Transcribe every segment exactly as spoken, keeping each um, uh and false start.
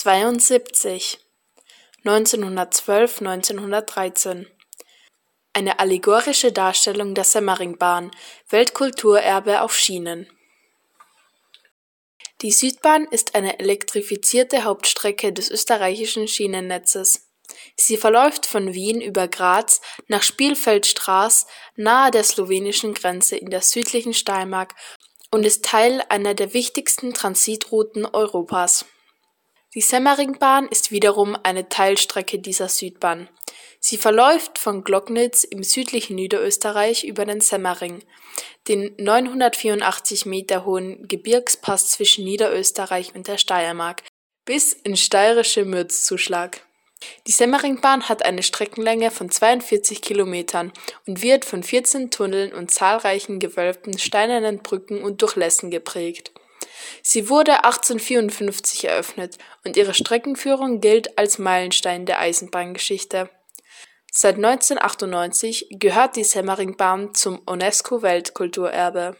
zweiundsiebzig, neunzehnhundertzwölf bis neunzehnhundertdreizehn. Eine allegorische Darstellung der Semmeringbahn, Weltkulturerbe auf Schienen. Die Südbahn ist eine elektrifizierte Hauptstrecke des österreichischen Schienennetzes. Sie verläuft von Wien über Graz nach Spielfeldstraß nahe der slowenischen Grenze in der südlichen Steiermark und ist Teil einer der wichtigsten Transitrouten Europas. Die Semmeringbahn ist wiederum eine Teilstrecke dieser Südbahn. Sie verläuft von Gloggnitz im südlichen Niederösterreich über den Semmering, den neunhundertvierundachtzig Meter hohen Gebirgspass zwischen Niederösterreich und der Steiermark, bis ins steirische Mürzzuschlag. Die Semmeringbahn hat eine Streckenlänge von zweiundvierzig Kilometern und wird von vierzehn Tunneln und zahlreichen gewölbten steinernen Brücken und Durchlässen geprägt. Sie wurde achtzehnhundertvierundfünfzig eröffnet und ihre Streckenführung gilt als Meilenstein der Eisenbahngeschichte. Seit neunzehnhundertachtundneunzig gehört die Semmeringbahn zum UNESCO-Weltkulturerbe.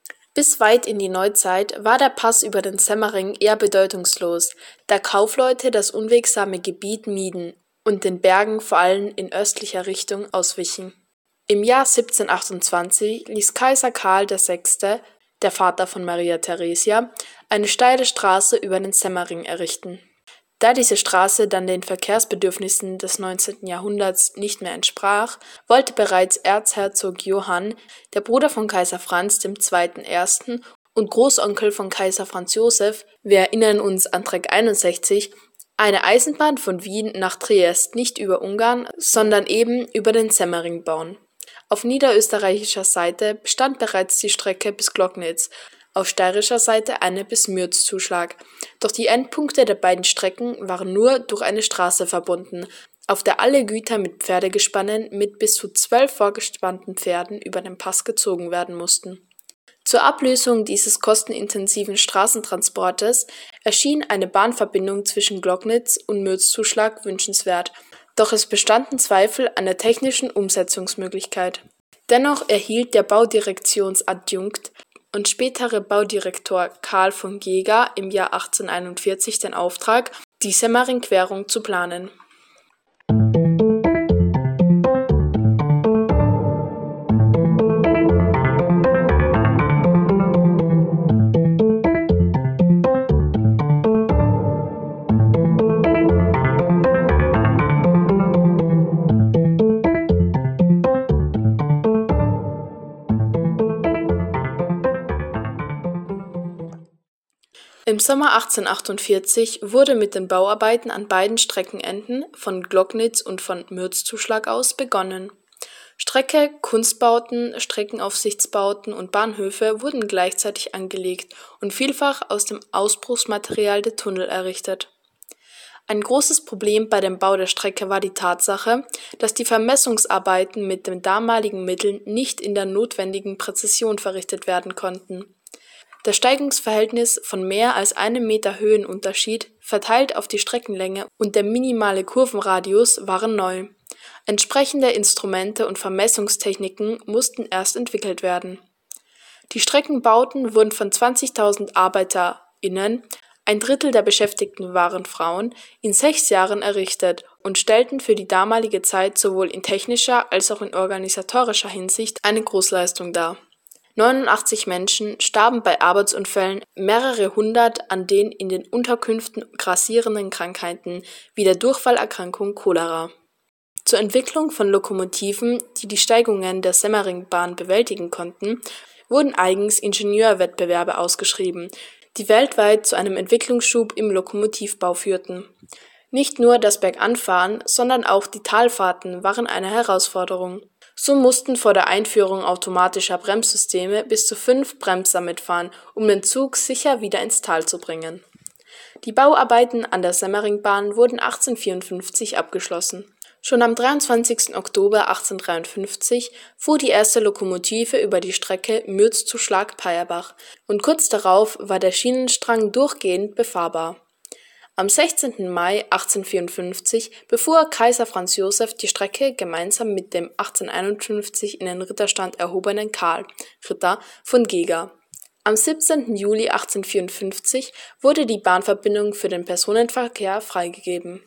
Bis weit in die Neuzeit war der Pass über den Semmering eher bedeutungslos, da Kaufleute das unwegsame Gebiet mieden und den Bergen vor allem in östlicher Richtung auswichen. Im Jahr siebzehnhundertachtundzwanzig ließ Kaiser Karl der Sechste, der Vater von Maria Theresia, eine steile Straße über den Semmering errichten. Da diese Straße dann den Verkehrsbedürfnissen des neunzehnten Jahrhunderts nicht mehr entsprach, wollte bereits Erzherzog Johann, der Bruder von Kaiser Franz der Zweite Erste und Großonkel von Kaiser Franz Josef, wir erinnern uns an Track einundsechzig, eine Eisenbahn von Wien nach Triest nicht über Ungarn, sondern eben über den Semmering bauen. Auf niederösterreichischer Seite bestand bereits die Strecke bis Gloggnitz, auf steirischer Seite eine bis Mürzzuschlag. Doch die Endpunkte der beiden Strecken waren nur durch eine Straße verbunden, auf der alle Güter mit Pferdegespannen mit bis zu zwölf vorgespannten Pferden über den Pass gezogen werden mussten. Zur Ablösung dieses kostenintensiven Straßentransportes erschien eine Bahnverbindung zwischen Gloggnitz und Mürzzuschlag wünschenswert, doch es bestanden Zweifel an der technischen Umsetzungsmöglichkeit. Dennoch erhielt der Baudirektionsadjunkt und spätere Baudirektor Karl von Geger im Jahr achtzehnhunderteinundvierzig den Auftrag, die Semmering-Querung zu planen. Im Sommer achtzehnhundertachtundvierzig wurde mit den Bauarbeiten an beiden Streckenenden von Gloggnitz und von Mürzzuschlag aus begonnen. Strecke, Kunstbauten, Streckenaufsichtsbauten und Bahnhöfe wurden gleichzeitig angelegt und vielfach aus dem Ausbruchsmaterial der Tunnel errichtet. Ein großes Problem bei dem Bau der Strecke war die Tatsache, dass die Vermessungsarbeiten mit den damaligen Mitteln nicht in der notwendigen Präzision verrichtet werden konnten. Das Steigungsverhältnis von mehr als einem Meter Höhenunterschied, verteilt auf die Streckenlänge und der minimale Kurvenradius waren neu. Entsprechende Instrumente und Vermessungstechniken mussten erst entwickelt werden. Die Streckenbauten wurden von zwanzigtausend ArbeiterInnen, ein Drittel der Beschäftigten waren Frauen, in sechs Jahren errichtet und stellten für die damalige Zeit sowohl in technischer als auch in organisatorischer Hinsicht eine Großleistung dar. neunundachtzig Menschen starben bei Arbeitsunfällen, mehrere hundert an den in den Unterkünften grassierenden Krankheiten wie der Durchfallerkrankung Cholera. Zur Entwicklung von Lokomotiven, die die Steigungen der Semmeringbahn bewältigen konnten, wurden eigens Ingenieurwettbewerbe ausgeschrieben, die weltweit zu einem Entwicklungsschub im Lokomotivbau führten. Nicht nur das Berganfahren, sondern auch die Talfahrten waren eine Herausforderung. So mussten vor der Einführung automatischer Bremssysteme bis zu fünf Bremser mitfahren, um den Zug sicher wieder ins Tal zu bringen. Die Bauarbeiten an der Semmeringbahn wurden achtzehnhundertvierundfünfzig abgeschlossen. Schon am dreiundzwanzigsten Oktober achtzehnhundertdreiundfünfzig fuhr die erste Lokomotive über die Strecke Mürzzuschlag-Peierbach und kurz darauf war der Schienenstrang durchgehend befahrbar. Am sechzehnten Mai achtzehnhundertvierundfünfzig befuhr Kaiser Franz Josef die Strecke gemeinsam mit dem achtzehnhunderteinundfünfzig in den Ritterstand erhobenen Karl, Ritter, von Geger. Am siebzehnten Juli achtzehnhundertvierundfünfzig wurde die Bahnverbindung für den Personenverkehr freigegeben.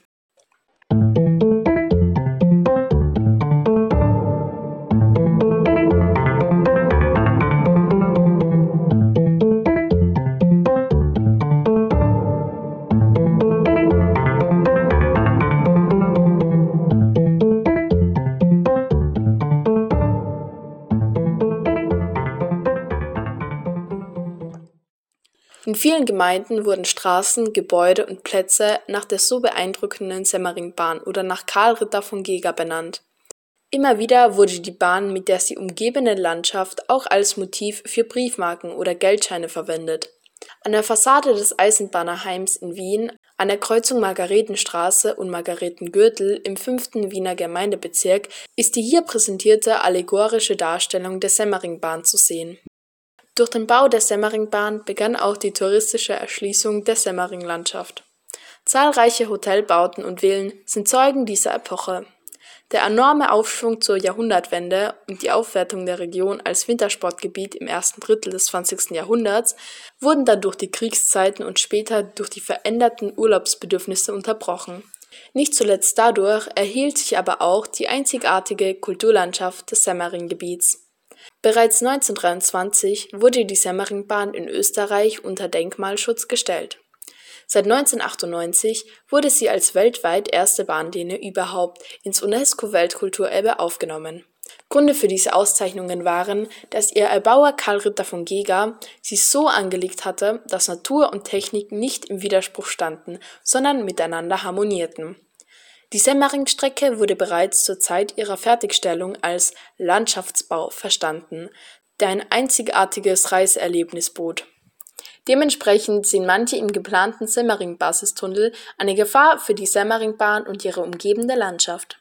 In vielen Gemeinden wurden Straßen, Gebäude und Plätze nach der so beeindruckenden Semmeringbahn oder nach Karl Ritter von Geger benannt. Immer wieder wurde die Bahn mit der sie umgebende Landschaft auch als Motiv für Briefmarken oder Geldscheine verwendet. An der Fassade des Eisenbahnerheims in Wien, an der Kreuzung Margaretenstraße und Margaretengürtel im fünften Wiener Gemeindebezirk, ist die hier präsentierte allegorische Darstellung der Semmeringbahn zu sehen. Durch den Bau der Semmeringbahn begann auch die touristische Erschließung der Semmeringlandschaft. Zahlreiche Hotelbauten und Villen sind Zeugen dieser Epoche. Der enorme Aufschwung zur Jahrhundertwende und die Aufwertung der Region als Wintersportgebiet im ersten Drittel des zwanzigsten Jahrhunderts wurden dann durch die Kriegszeiten und später durch die veränderten Urlaubsbedürfnisse unterbrochen. Nicht zuletzt dadurch erhielt sich aber auch die einzigartige Kulturlandschaft des Semmering-Gebiets. Bereits neunzehnhundertdreiundzwanzig wurde die Semmeringbahn in Österreich unter Denkmalschutz gestellt. Seit neunzehnhundertachtundneunzig wurde sie als weltweit erste Bahnlinie überhaupt ins UNESCO-Weltkulturerbe aufgenommen. Gründe für diese Auszeichnungen waren, dass ihr Erbauer Karl Ritter von Geger sie so angelegt hatte, dass Natur und Technik nicht im Widerspruch standen, sondern miteinander harmonierten. Die Semmeringstrecke wurde bereits zur Zeit ihrer Fertigstellung als Landschaftsbau verstanden, der ein einzigartiges Reiseerlebnis bot. Dementsprechend sehen manche im geplanten Semmering-Basistunnel eine Gefahr für die Semmeringbahn und ihre umgebende Landschaft.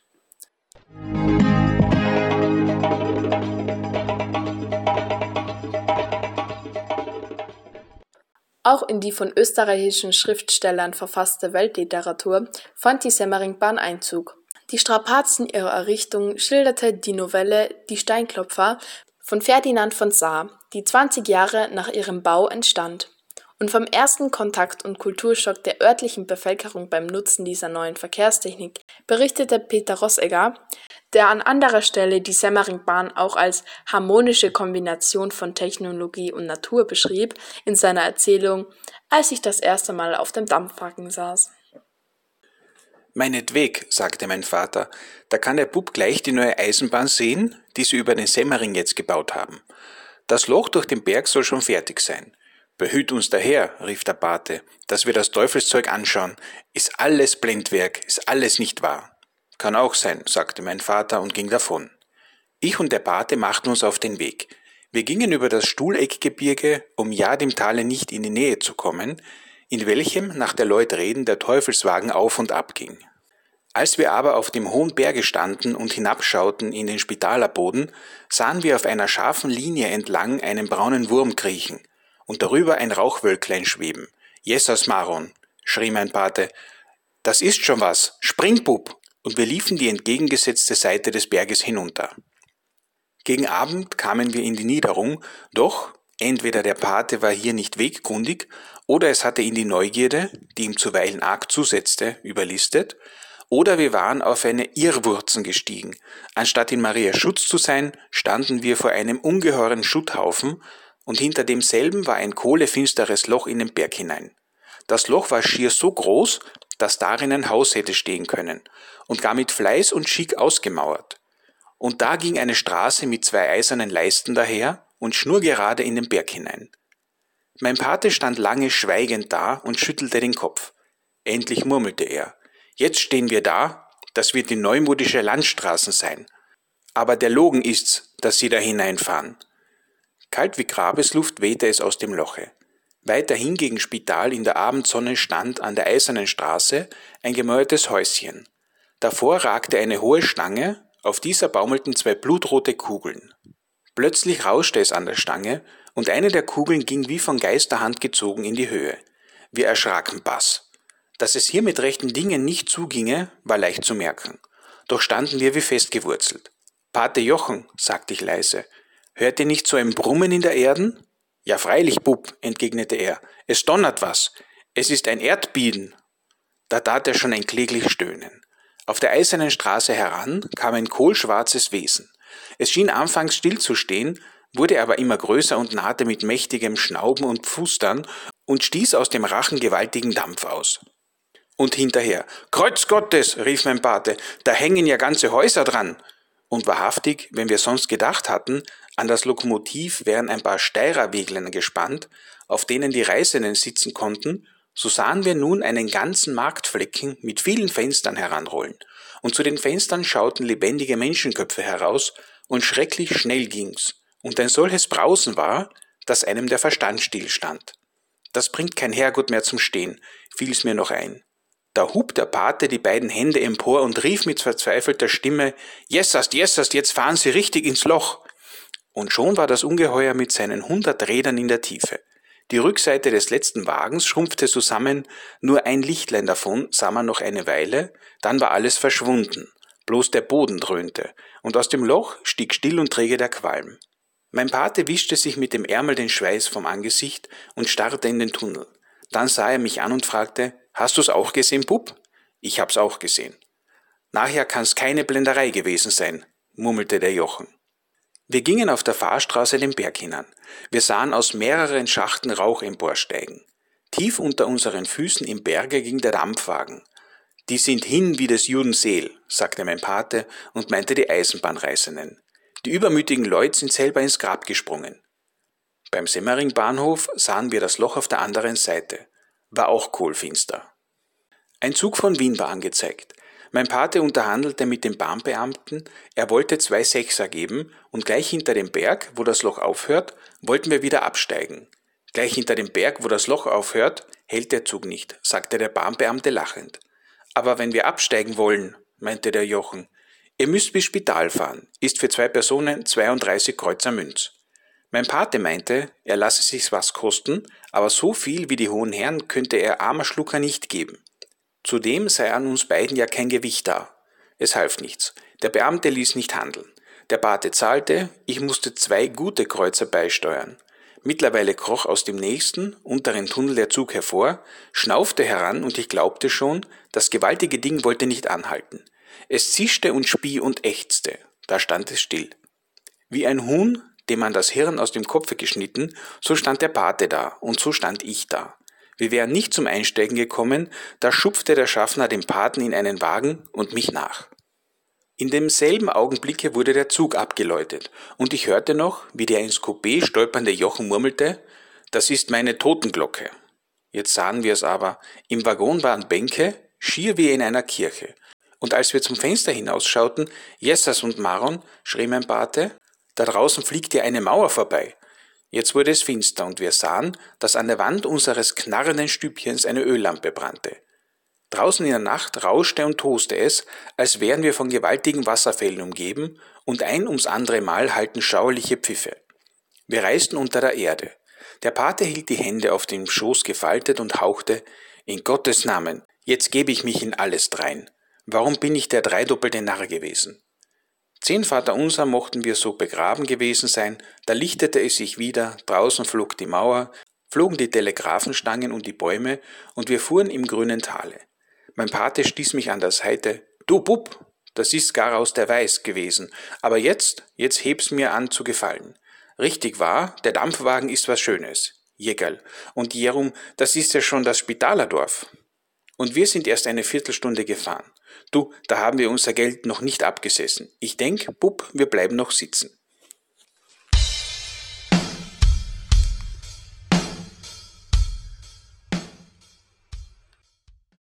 Auch in die von österreichischen Schriftstellern verfasste Weltliteratur fand die Semmeringbahn Einzug. Die Strapazen ihrer Errichtung schilderte die Novelle Die Steinklopfer von Ferdinand von Saar, die zwanzig Jahre nach ihrem Bau entstand. Und vom ersten Kontakt und Kulturschock der örtlichen Bevölkerung beim Nutzen dieser neuen Verkehrstechnik berichtete Peter Rossegger, der an anderer Stelle die Semmeringbahn auch als harmonische Kombination von Technologie und Natur beschrieb, in seiner Erzählung Als ich das erste Mal auf dem Dampfwagen saß. Meinetweg, sagte mein Vater, da kann der Bub gleich die neue Eisenbahn sehen, die sie über den Semmering jetzt gebaut haben. Das Loch durch den Berg soll schon fertig sein. Behüt uns daher, rief der Pate, dass wir das Teufelszeug anschauen. Ist alles Blendwerk, ist alles nicht wahr. Kann auch sein, sagte mein Vater und ging davon. Ich und der Pate machten uns auf den Weg. Wir gingen über das Stuhleckgebirge, um ja dem Tale nicht in die Nähe zu kommen, in welchem nach der Leut reden der Teufelswagen auf und ab ging. Als wir aber auf dem hohen Berge standen und hinabschauten in den Spitalerboden, sahen wir auf einer scharfen Linie entlang einen braunen Wurm kriechen und darüber ein Rauchwölklein schweben. Jesus Maron, schrie mein Pate, das ist schon was, spring, Bub! Und wir liefen die entgegengesetzte Seite des Berges hinunter. Gegen Abend kamen wir in die Niederung, doch entweder der Pate war hier nicht wegkundig oder es hatte ihn die Neugierde, die ihm zuweilen arg zusetzte, überlistet, oder wir waren auf eine Irrwurzen gestiegen. Anstatt in Marias Schutz zu sein, standen wir vor einem ungeheuren Schutthaufen und hinter demselben war ein kohlefinsteres Loch in den Berg hinein. Das Loch war schier so groß, dass darin ein Haus hätte stehen können und gar mit Fleiß und Schick ausgemauert. Und da ging eine Straße mit zwei eisernen Leisten daher und schnurgerade in den Berg hinein. Mein Pate stand lange schweigend da und schüttelte den Kopf. Endlich murmelte er, jetzt stehen wir da, das wird die neumodische Landstraßen sein. Aber der Logen ist's, dass sie da hineinfahren. Kalt wie Grabesluft wehte es aus dem Loche. Weiterhin gegen Spital in der Abendsonne stand an der eisernen Straße ein gemäuertes Häuschen. Davor ragte eine hohe Stange, auf dieser baumelten zwei blutrote Kugeln. Plötzlich rauschte es an der Stange und eine der Kugeln ging wie von Geisterhand gezogen in die Höhe. Wir erschraken bass. Dass es hier mit rechten Dingen nicht zuginge, war leicht zu merken. Doch standen wir wie festgewurzelt. »Pate Jochen«, sagte ich leise, »hört ihr nicht so ein Brummen in der Erden?« Ja, freilich, Bub, entgegnete er, es donnert was, es ist ein Erdbeben. Da tat er schon ein kläglich Stöhnen. Auf der eisernen Straße heran kam ein kohlschwarzes Wesen. Es schien anfangs stillzustehen, wurde aber immer größer und nahte mit mächtigem Schnauben und Pfustern und stieß aus dem Rachen gewaltigen Dampf aus. Und hinterher, Kreuz Gottes, rief mein Pate, da hängen ja ganze Häuser dran. Und wahrhaftig, wenn wir sonst gedacht hatten, an das Lokomotiv wären ein paar Steirerwäglein gespannt, auf denen die Reisenden sitzen konnten, so sahen wir nun einen ganzen Marktflecken mit vielen Fenstern heranrollen, und zu den Fenstern schauten lebendige Menschenköpfe heraus, und schrecklich schnell ging's, und ein solches Brausen war, dass einem der Verstand stillstand. Das bringt kein Herrgott mehr zum Stehen, fiel's mir noch ein. Da hub der Pate die beiden Hände empor und rief mit verzweifelter Stimme, »Jessast, Jessast, jetzt fahren Sie richtig ins Loch!« Und schon war das Ungeheuer mit seinen hundert Rädern in der Tiefe. Die Rückseite des letzten Wagens schrumpfte zusammen, nur ein Lichtlein davon sah man noch eine Weile, dann war alles verschwunden, bloß der Boden dröhnte, und aus dem Loch stieg still und träge der Qualm. Mein Pate wischte sich mit dem Ärmel den Schweiß vom Angesicht und starrte in den Tunnel. Dann sah er mich an und fragte, »Hast du's auch gesehen, Bub?« »Ich hab's auch gesehen.« »Nachher kann's keine Blenderei gewesen sein«, murmelte der Jochen. Wir gingen auf der Fahrstraße den Berg hinan. Wir sahen aus mehreren Schachten Rauch emporsteigen. Tief unter unseren Füßen im Berge ging der Dampfwagen. »Die sind hin wie des Juden Seel«, sagte mein Pate und meinte die Eisenbahnreisenden. Die übermütigen Leute sind selber ins Grab gesprungen. Beim Semmering-Bahnhof sahen wir das Loch auf der anderen Seite. War auch kohlfinster. Ein Zug von Wien war angezeigt. Mein Pate unterhandelte mit dem Bahnbeamten, er wollte zwei Sechser geben und gleich hinter dem Berg, wo das Loch aufhört, wollten wir wieder absteigen. Gleich hinter dem Berg, wo das Loch aufhört, hält der Zug nicht, sagte der Bahnbeamte lachend. Aber wenn wir absteigen wollen, meinte der Jochen, ihr müsst bis Spital fahren, ist für zwei Personen zweiunddreißig Kreuzer Münz. Mein Pate meinte, er lasse sich's was kosten, aber so viel wie die hohen Herren könnte er armer Schlucker nicht geben. Zudem sei an uns beiden ja kein Gewicht da. Es half nichts. Der Beamte ließ nicht handeln. Der Pate zahlte, ich musste zwei gute Kreuzer beisteuern. Mittlerweile kroch aus dem nächsten, unteren Tunnel der Zug hervor, schnaufte heran und ich glaubte schon, das gewaltige Ding wollte nicht anhalten. Es zischte und spie und ächzte. Da stand es still. Wie ein Huhn, dem man das Hirn aus dem Kopfe geschnitten, so stand der Pate da und so stand ich da. Wir wären nicht zum Einsteigen gekommen, da schupfte der Schaffner den Paten in einen Wagen und mich nach. In demselben Augenblicke wurde der Zug abgeläutet und ich hörte noch, wie der ins Coupé stolpernde Jochen murmelte, »Das ist meine Totenglocke.« Jetzt sahen wir es aber, im Waggon waren Bänke, schier wie in einer Kirche. Und als wir zum Fenster hinausschauten, »Jessas und Maron«, schrie mein Pate, »da draußen fliegt ja eine Mauer vorbei.« Jetzt wurde es finster und wir sahen, dass an der Wand unseres knarrenden Stübchens eine Öllampe brannte. Draußen in der Nacht rauschte und toste es, als wären wir von gewaltigen Wasserfällen umgeben und ein ums andere Mal hallten schauerliche Pfiffe. Wir reisten unter der Erde. Der Pate hielt die Hände auf dem Schoß gefaltet und hauchte, »In Gottes Namen, jetzt gebe ich mich in alles drein. Warum bin ich der dreidoppelte Narr gewesen?« Zehn Vaterunser mochten wir so begraben gewesen sein, da lichtete es sich wieder, draußen flog die Mauer, flogen die Telegraphenstangen und die Bäume und wir fuhren im grünen Tale. Mein Pate stieß mich an der Seite, »Du Bub, das ist gar aus der Weiß gewesen, aber jetzt, jetzt heb's mir an zu gefallen. Richtig wahr, der Dampfwagen ist was Schönes. Jägerl, und jerum, das ist ja schon das Spitalerdorf.« Und wir sind erst eine Viertelstunde gefahren. Du, da haben wir unser Geld noch nicht abgesessen. Ich denk, Bub, wir bleiben noch sitzen.